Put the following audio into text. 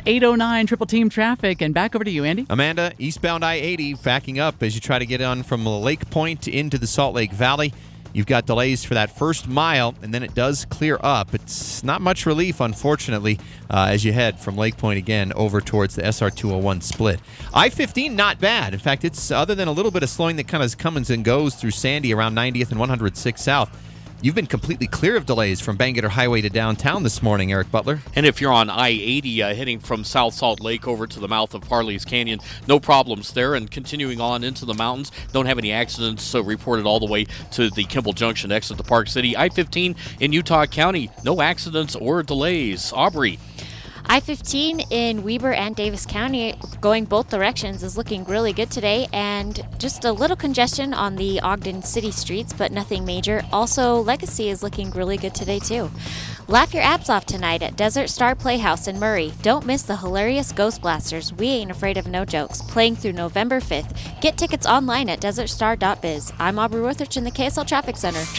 8:09 Triple Team traffic, and back over to you, Andy. Amanda, eastbound I-80 backing up as you try to get on from Lake Point into the Salt Lake Valley. You've got delays for that first mile, and then it does clear up. It's not much relief, unfortunately, as you head from Lake Point again over towards the SR201 split. I-15, not bad. In fact, it's other than a little bit of slowing that kind of comes and goes through Sandy around 90th and 106 South. You've been completely clear of delays from Bangerter Highway to downtown this morning, Eric Butler. And if you're on I-80 heading from South Salt Lake over to the mouth of Parley's Canyon, no problems there. And continuing on into the mountains, don't have any accidents reported all the way to the Kimball Junction exit to Park City. I-15 in Utah County, no accidents or delays. Aubrey. I-15 in Weber and Davis County, going both directions, is looking really good today, and just a little congestion on the Ogden city streets, but nothing major. Also, Legacy is looking really good today, too. Laugh your abs off tonight at Desert Star Playhouse in Murray. Don't miss the hilarious Ghost Blasters, We Ain't Afraid of No Jokes, playing through November 5th. Get tickets online at desertstar.biz. I'm Aubrey Worthich in the KSL Traffic Center.